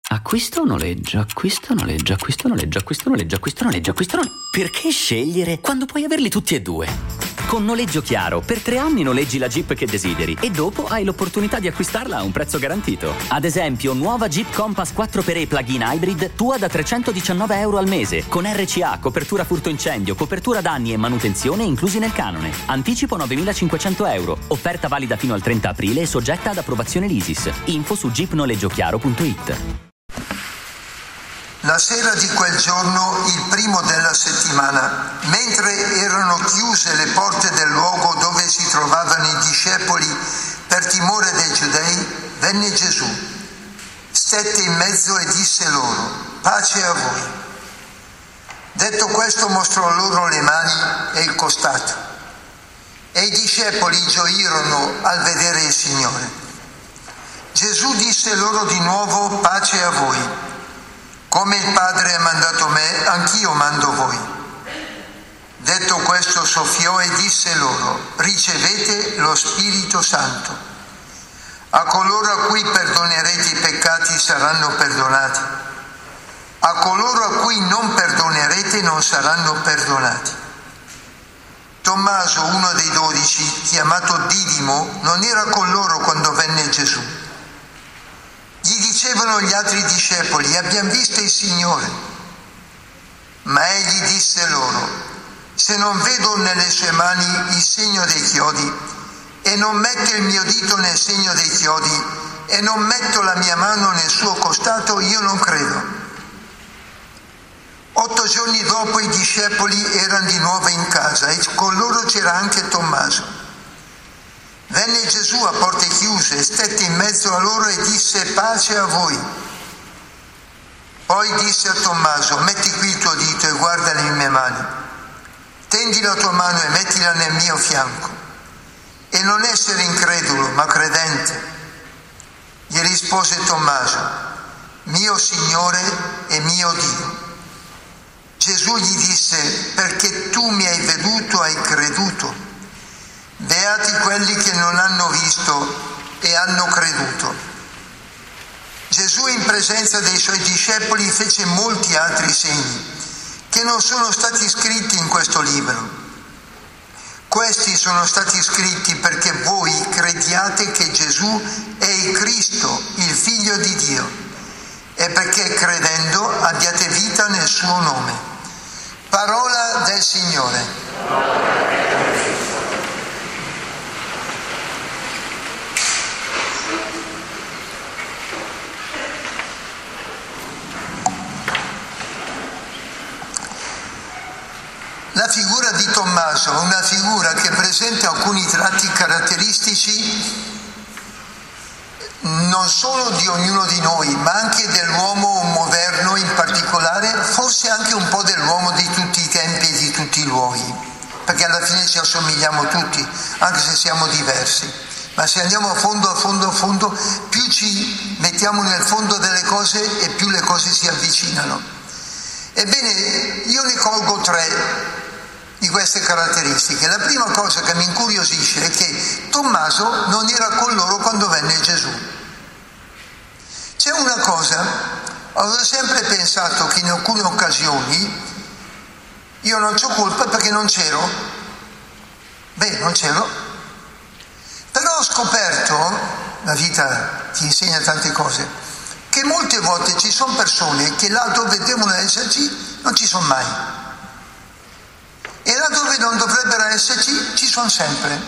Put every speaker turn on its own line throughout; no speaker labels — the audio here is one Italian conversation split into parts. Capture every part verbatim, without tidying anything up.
Acquisto o noleggio, acquisto o noleggio, acquisto o noleggio, acquisto o noleggio, acquisto o noleggio, acquisto o noleggio. Perché scegliere quando puoi averli tutti e due? Con Noleggio Chiaro, per tre anni noleggi la Jeep che desideri e dopo hai l'opportunità di acquistarla a un prezzo garantito. Ad esempio, nuova Jeep Compass quattro per E plug-in hybrid, tua da trecentodiciannove euro al mese, con R C A, copertura furto incendio, copertura danni e manutenzione inclusi nel canone. Anticipo novemilacinquecento euro. Offerta valida fino al trenta aprile e soggetta ad approvazione l'ISIS. Info su jeep noleggio chiaro punto it.
La sera di quel giorno, il primo della settimana, mentre erano chiuse le porte del luogo dove si trovavano i discepoli per timore dei giudei, venne Gesù, stette in mezzo e disse loro: pace a voi. Detto questo, mostrò loro le mani e il costato. E i discepoli gioirono al vedere il Signore. Gesù disse loro di nuovo: pace a voi. Come il Padre ha mandato me, anch'io mando voi. Detto questo, soffiò e disse loro: ricevete lo Spirito Santo. A coloro a cui perdonerete i peccati saranno perdonati. A coloro a cui non perdonerete non saranno perdonati. Tommaso, uno dei dodici, chiamato Didimo, non era con loro quando venne Gesù. Gli dicevano gli altri discepoli: abbiamo visto il Signore. Ma egli disse loro: se non vedo nelle sue mani il segno dei chiodi, e non metto il mio dito nel segno dei chiodi, e non metto la mia mano nel suo costato, io non credo. Otto giorni dopo i discepoli erano di nuovo in casa e con loro c'era anche Tommaso. Venne Gesù a porte chiuse, stette in mezzo a loro e disse: pace a voi. Poi disse a Tommaso: metti qui il tuo dito e guarda le mie mani. Tendi la tua mano e mettila nel mio fianco. E non essere incredulo, ma credente. Gli rispose Tommaso: mio Signore e mio Dio. Gesù gli disse: perché tu mi hai veduto hai creduto. Beati quelli che non hanno visto e hanno creduto. Gesù, in presenza dei suoi discepoli, fece molti altri segni che non sono stati scritti in questo libro. Questi sono stati scritti perché voi crediate che Gesù è il Cristo, il Figlio di Dio, e perché credendo abbiate vita nel suo nome. Parola del Signore. La figura di Tommaso è una figura che presenta alcuni tratti caratteristici non solo di ognuno di noi, ma anche dell'uomo moderno in particolare, forse anche un po' dell'uomo di tutti i tempi e di tutti i luoghi, perché alla fine ci assomigliamo tutti, anche se siamo diversi. Ma se andiamo a fondo, a fondo, a fondo, più ci mettiamo nel fondo delle cose e più le cose si avvicinano. Ebbene, io ne colgo tre di queste caratteristiche. La prima cosa che mi incuriosisce è che Tommaso non era con loro quando venne Gesù. C'è una cosa, ho sempre pensato che in alcune occasioni io non c'ho colpa perché non c'ero. Beh, non c'ero. Però ho scoperto, la vita ti insegna tante cose, che molte volte ci sono persone che là dove devono esserci non ci sono mai. E là dove non dovrebbero esserci, ci sono sempre.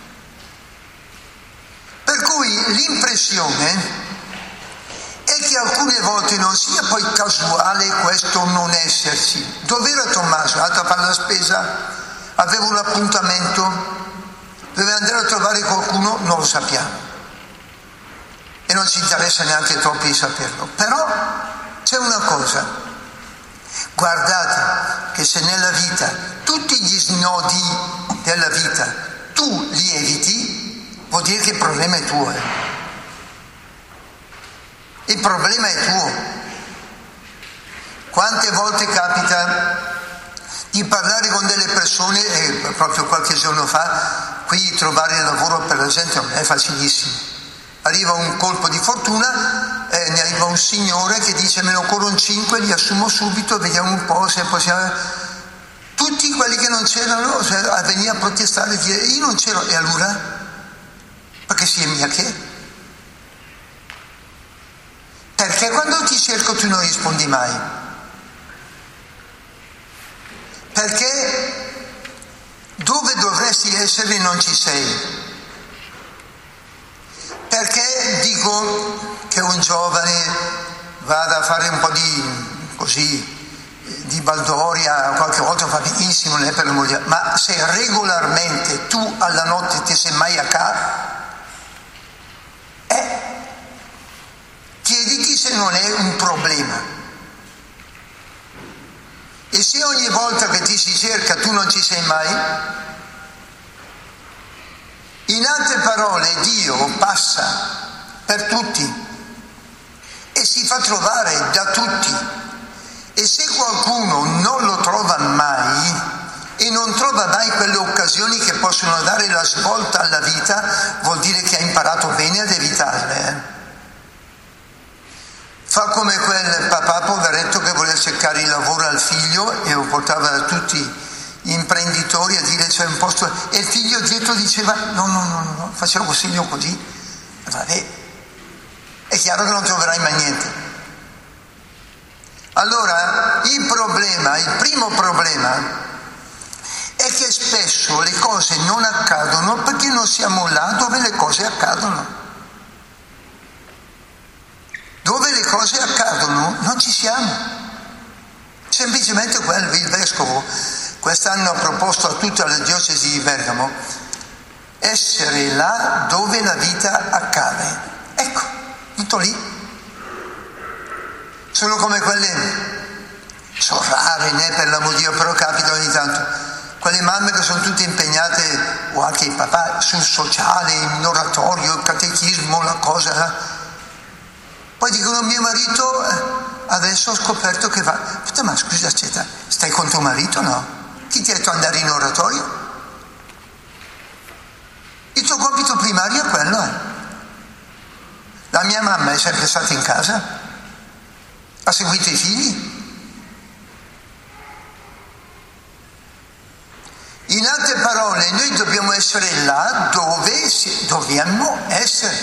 Per cui l'impressione è che alcune volte non sia poi casuale questo non esserci. Dov'era Tommaso? È andato a fare la spesa? Aveva un appuntamento? Doveva andare a trovare qualcuno? Non lo sappiamo. E non ci interessa neanche troppo di saperlo. Però c'è una cosa. Guardate che se nella vita tutti gli snodi della vita tu li eviti, vuol dire che il problema è tuo. Eh? Il problema è tuo. Quante volte capita di parlare con delle persone, e proprio qualche giorno fa, qui trovare il lavoro per la gente non è facilissimo. Arriva un colpo di fortuna eh, ne arriva un signore che dice me ne occorrono cinque, li assumo subito, vediamo un po' se possiamo. Tutti quelli che non c'erano, cioè, a venire a protestare e dire io non c'ero, e allora? Perché sia mia che? Perché quando ti cerco tu non rispondi mai? Perché dove dovresti essere non ci sei? Perché dico che un giovane vada a fare un po' di così di baldoria, qualche volta fa benissimo, non è per l'amore di Dio, ma se regolarmente tu alla notte ti sei mai a casa, eh, chiediti se non è un problema. E se ogni volta che ti si cerca tu non ci sei mai, in altre parole Dio passa per tutti e si fa trovare da tutti. E se qualcuno non lo trova mai e non trova mai quelle occasioni che possono dare la svolta alla vita, vuol dire che ha imparato bene ad evitarle. Eh? Fa come quel papà poveretto che voleva cercare il lavoro al figlio e lo portava da tutti gli imprenditori a dire c'è un posto, e il figlio dietro diceva no, no, no, no, faceva un segno così. Vabbè, è chiaro che non troverai mai niente. Allora, il problema, il primo problema è che spesso le cose non accadono perché non siamo là dove le cose accadono. Dove le cose accadono non ci siamo. Semplicemente quello, il vescovo quest'anno ha proposto a tutta la diocesi di Bergamo essere là dove la vita accade. Ecco, tutto lì. Sono come quelle, sono rare, né per l'amor di Dio, però capita ogni tanto, quelle mamme che sono tutte impegnate, o anche i papà, sul sociale, in oratorio, il catechismo, la cosa. Poi dicono mio marito adesso ho scoperto che va. Puta, ma scusa, aspetta, stai con tuo marito, no? Chi ti ha detto andare in oratorio? Il tuo compito primario è quello. Eh? La mia mamma è sempre stata in casa. Ha seguito i figli? In altre parole, noi dobbiamo essere là dove dobbiamo essere.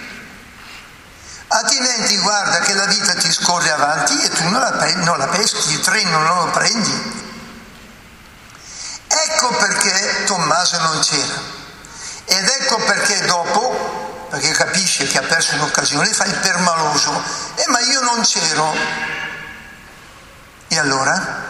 Altrimenti guarda che la vita ti scorre avanti e tu non la, non la peschi, il treno non lo prendi. Ecco perché Tommaso non c'era. Ed ecco perché dopo, perché capisce che ha perso un'occasione, fa il permaloso. Eh ma io non c'ero. E allora?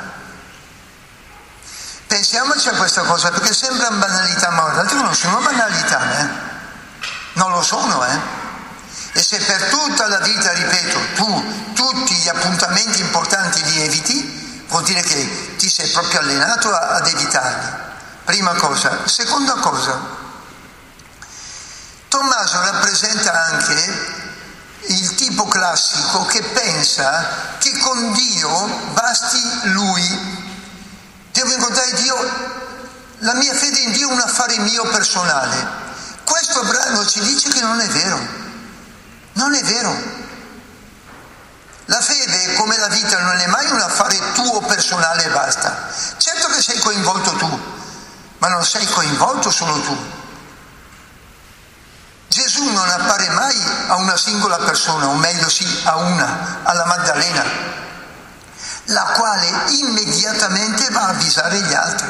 Pensiamoci a questa cosa, perché sembra banalità, ma guardate che non sono banalità, eh? Non lo sono, eh? E se per tutta la vita, ripeto, tu tutti gli appuntamenti importanti li eviti, vuol dire che ti sei proprio allenato ad evitarli. Prima cosa. Seconda cosa. Tommaso rappresenta anche il tipo classico che pensa che con Dio basti lui. Devo incontrare Dio, la mia fede in Dio è un affare mio personale. Questo brano ci dice che non è vero. Non è vero. La fede, come la vita, non è mai un affare tuo personale e basta. Certo che sei coinvolto tu, ma non sei coinvolto solo tu. Gesù non appare mai a una singola persona, o meglio sì, a una, alla Maddalena, la quale immediatamente va a avvisare gli altri.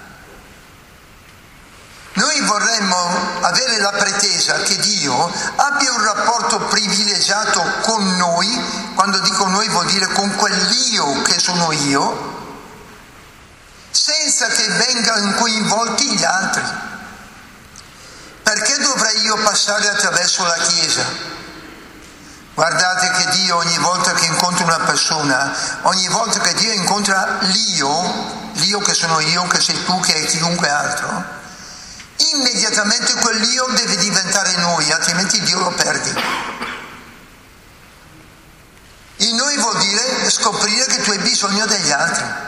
Noi vorremmo avere la pretesa che Dio abbia un rapporto privilegiato con noi, quando dico noi vuol dire con quell'io che sono io, senza che vengano coinvolti gli altri. Perché dovrei io passare attraverso la Chiesa? Guardate che Dio ogni volta che incontra una persona, ogni volta che Dio incontra l'io, l'io che sono io, che sei tu, che è chiunque altro, immediatamente quell'io deve diventare noi, altrimenti Dio lo perdi. Il noi vuol dire scoprire che tu hai bisogno degli altri.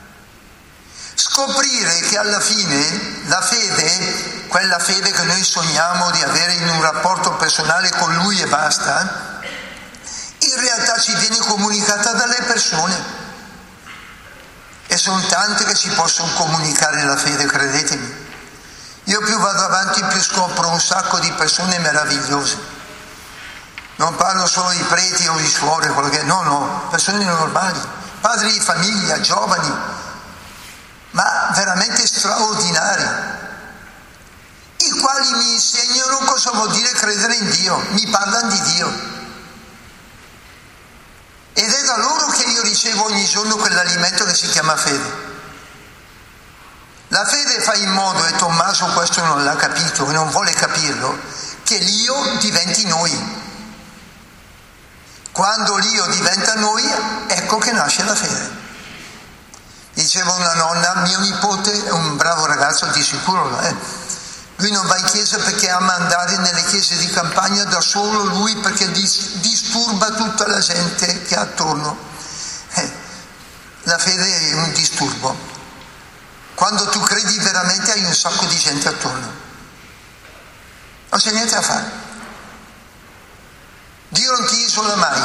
Scoprire che alla fine la fede, quella fede che noi sogniamo di avere in un rapporto personale con Lui e basta, in realtà ci viene comunicata dalle persone. E sono tante che ci possono comunicare la fede, credetemi. Io più vado avanti più scopro un sacco di persone meravigliose. Non parlo solo di preti o di suore, quello che... no, no, persone normali, padri di famiglia, giovani, ma veramente straordinari, i quali mi insegnano cosa vuol dire credere in Dio, mi parlano di Dio. Ed è da loro che io ricevo ogni giorno quell'alimento che si chiama fede. La fede fa in modo, e Tommaso questo non l'ha capito e non vuole capirlo, che l'io diventi noi. Quando l'io diventa noi, ecco che nasce la fede. Diceva una nonna, mio nipote è un bravo ragazzo, di sicuro, eh? Lui non va in chiesa perché ama andare nelle chiese di campagna da solo lui, perché disturba tutta la gente che ha attorno. Eh, la fede è un disturbo. Quando tu credi veramente hai un sacco di gente attorno. Non c'è niente da fare. Dio non ti isola mai.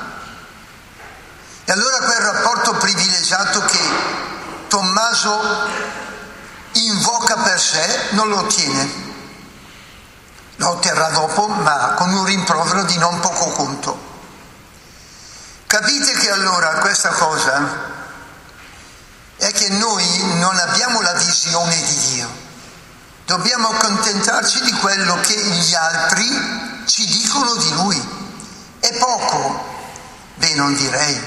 E allora quel rapporto privilegiato che Tommaso invoca per sé non lo ottiene. Lo otterrà dopo, ma con un rimprovero di non poco conto. Capite che allora questa cosa è che noi non abbiamo la visione di Dio, dobbiamo accontentarci di quello che gli altri ci dicono di Lui. È poco? Beh, non direi.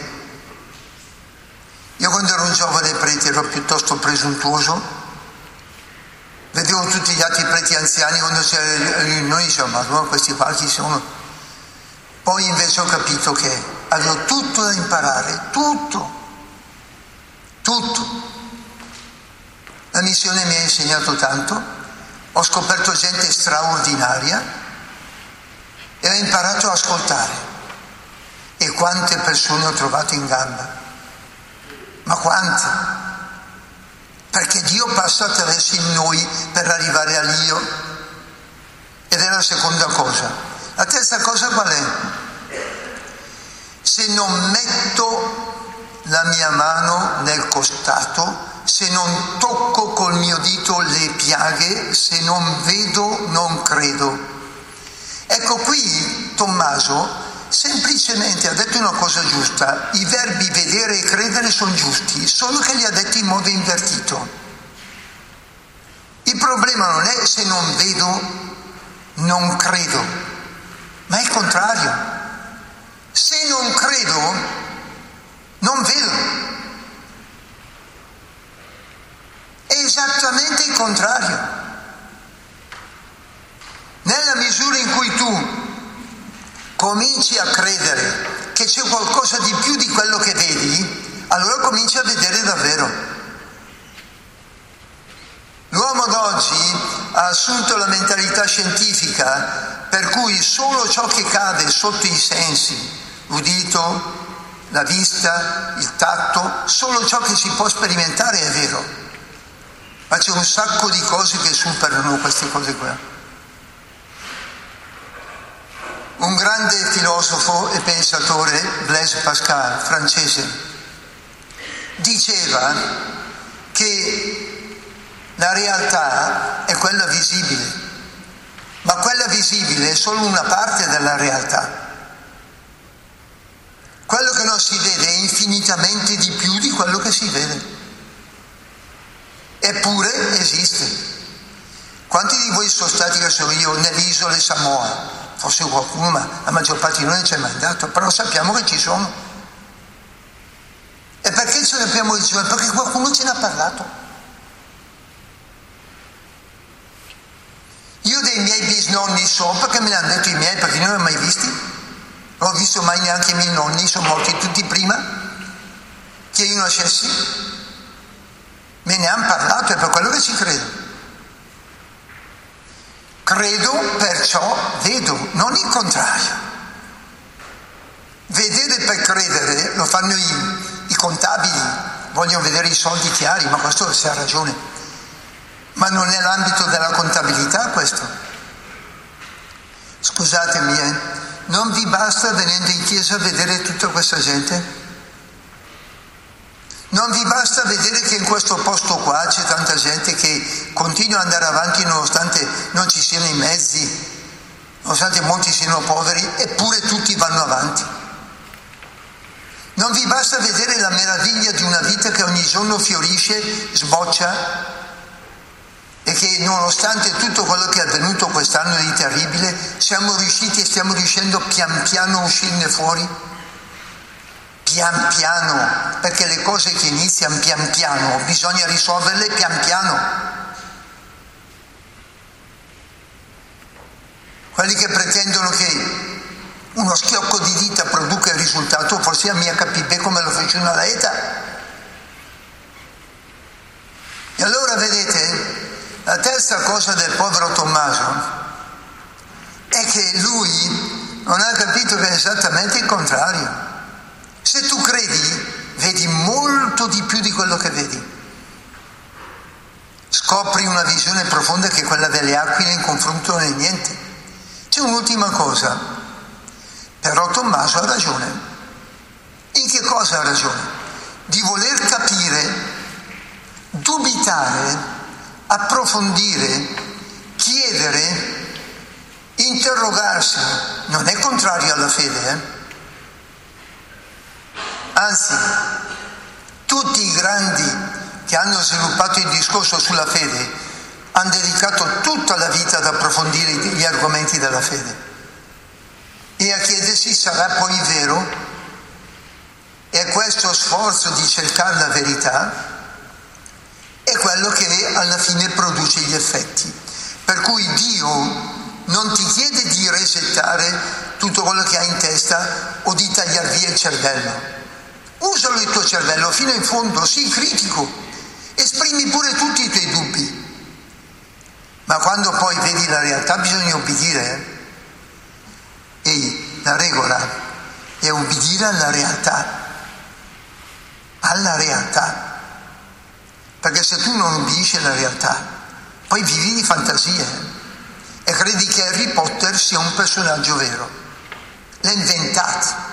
Io quando ero un giovane prete ero piuttosto presuntuoso, vedevo tutti gli altri preti anziani, quando c'era noi dicevamo, ma no, questi qua chi sono? Poi invece ho capito che avevo tutto da imparare, tutto. Tutto. La missione mi ha insegnato tanto, ho scoperto gente straordinaria e ho imparato ad ascoltare. E quante persone ho trovato in gamba, ma quante? Perché Dio passa attraverso in noi per arrivare all'io. Ed è la seconda cosa. La terza cosa qual è? Se non metto la mia mano nel costato, se non tocco col mio dito le piaghe, se non vedo non credo. Ecco, qui Tommaso semplicemente ha detto una cosa giusta, i verbi vedere e credere sono giusti, solo che li ha detti in modo invertito. Il problema non è se non vedo non credo, ma è il contrario. Se non credo non vedo. È esattamente il contrario. Nella misura in cui tu cominci a credere che c'è qualcosa di più di quello che vedi, allora cominci a vedere davvero. L'uomo d'oggi ha assunto la mentalità scientifica per cui solo ciò che cade sotto i sensi, l'udito, la vista, il tatto, solo ciò che si può sperimentare è vero. Ma c'è un sacco di cose che superano queste cose qua. Un grande filosofo e pensatore, Blaise Pascal, francese, diceva che la realtà è quella visibile, ma quella visibile è solo una parte della realtà. Quello che non si vede è infinitamente di più di quello che si vede. Eppure esiste. Quanti di voi sono stati, che so io, nelle isole Samoa? Forse qualcuno, ma la maggior parte di noi non c'è mai andato, però sappiamo che ci sono. E perché ce ne sappiamo che ci sono? Perché qualcuno ce ne ha parlato. Io dei miei bisnonni so, perché me ne hanno detto i miei, perché non li ho mai visti. Non ho visto mai neanche i miei nonni, sono morti tutti prima che io nascessi. Me ne hanno parlato, è per quello che ci credo. Credo, perciò vedo, non il contrario. Vedere per credere lo fanno i, i contabili, vogliono vedere i soldi chiari, ma questo si ha ragione. Ma non è l'ambito della contabilità questo. Scusatemi, eh. Non vi basta venendo in chiesa a vedere tutta questa gente? Non vi basta vedere che in questo posto qua c'è tanta gente che continua ad andare avanti nonostante non ci siano i mezzi, nonostante molti siano poveri, eppure tutti vanno avanti? Non vi basta vedere la meraviglia di una vita che ogni giorno fiorisce, sboccia, e che nonostante tutto quello che è avvenuto quest'anno di terribile, siamo riusciti e stiamo riuscendo pian piano a uscirne fuori? Pian piano, perché le cose che iniziano pian piano bisogna risolverle pian piano. Quelli che pretendono che uno schiocco di dita produca il risultato, forse a mia capibè come lo fece una laeta. E allora vedete, la terza cosa del povero Tommaso è che lui non ha capito che è esattamente il contrario. Se tu credi, vedi molto di più di quello che vedi. Scopri una visione profonda che è quella delle aquile in confronto non è niente. C'è un'ultima cosa, però Tommaso ha ragione. In che cosa ha ragione? Di voler capire, dubitare, approfondire, chiedere, interrogarsi. Non è contrario alla fede, eh? Anzi, tutti i grandi che hanno sviluppato il discorso sulla fede hanno dedicato tutta la vita ad approfondire gli argomenti della fede e a chiedersi: sarà poi vero? E questo sforzo di cercare la verità è quello che alla fine produce gli effetti. Per cui Dio non ti chiede di resettare tutto quello che hai in testa o di tagliar via il cervello. Usalo il tuo cervello fino in fondo, sii critico, esprimi pure tutti i tuoi dubbi, ma quando poi vedi la realtà bisogna obbedire. E la regola è obbedire alla realtà, alla realtà, perché se tu non obbedisci alla realtà, poi vivi di fantasie e credi che Harry Potter sia un personaggio vero, l'hai inventato.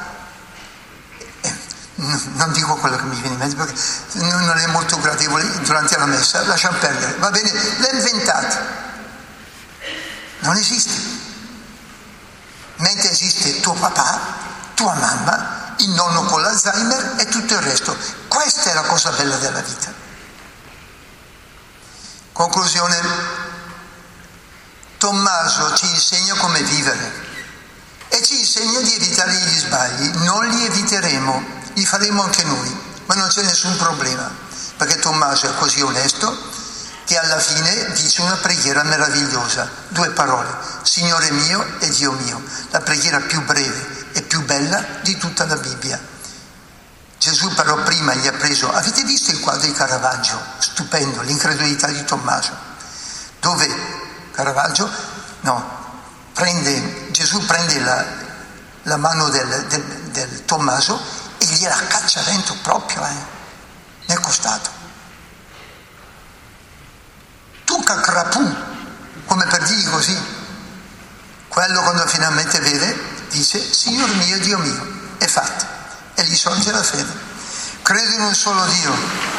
Non dico quello che mi viene in mente perché non è molto gradevole durante la messa, lasciamo perdere, va bene, l'ha inventato, non esiste, mentre esiste tuo papà, tua mamma, il nonno con l'Alzheimer e tutto il resto. Questa è la cosa bella della vita. Conclusione: Tommaso ci insegna come vivere e ci insegna di evitare gli sbagli. Non li eviteremo, li faremo anche noi, ma non c'è nessun problema, perché Tommaso è così onesto che alla fine dice una preghiera meravigliosa, due parole: Signore mio e Dio mio, la preghiera più breve e più bella di tutta la Bibbia. Gesù però prima gli ha preso, avete visto il quadro di Caravaggio? Stupendo, l'incredulità di Tommaso, dove Caravaggio, no, prende, Gesù prende la, la mano del, del, del Tommaso e gliela caccia dentro proprio, eh, nel costato. Tu cacrapù, come per dirgli così. Quello quando finalmente vede, dice: Signor mio, Dio mio, è fatto. E gli sorge la fede. Credo in un solo Dio.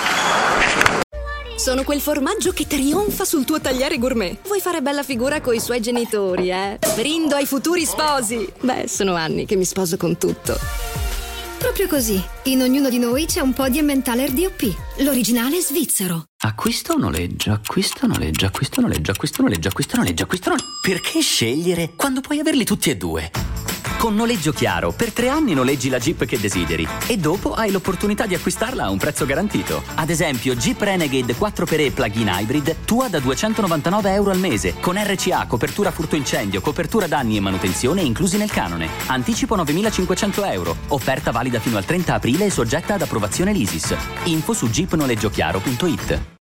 Sono quel formaggio che trionfa sul tuo tagliare gourmet. Vuoi fare bella figura coi suoi genitori, eh? Brindo ai futuri sposi. Beh, sono anni che mi sposo con tutto.
Proprio così. In ognuno di noi c'è un po' di Emmentaler D O P, l'originale svizzero.
Acquista o noleggia, acquista o noleggia, acquista o noleggia, acquista o noleggia, acquista o noleggia, acquista o noleggia. Perché scegliere quando puoi averli tutti e due? Con Noleggio Chiaro, per tre anni noleggi la Jeep che desideri e dopo hai l'opportunità di acquistarla a un prezzo garantito. Ad esempio, Jeep Renegade quattro per E plug-in hybrid, tua da duecentonovantanove euro al mese, con R C A, copertura furto incendio, copertura danni e manutenzione inclusi nel canone. Anticipo novemilacinquecento euro. Offerta valida fino al trenta aprile e soggetta ad approvazione l'I S I S. Info su jeep noleggio chiaro punto it.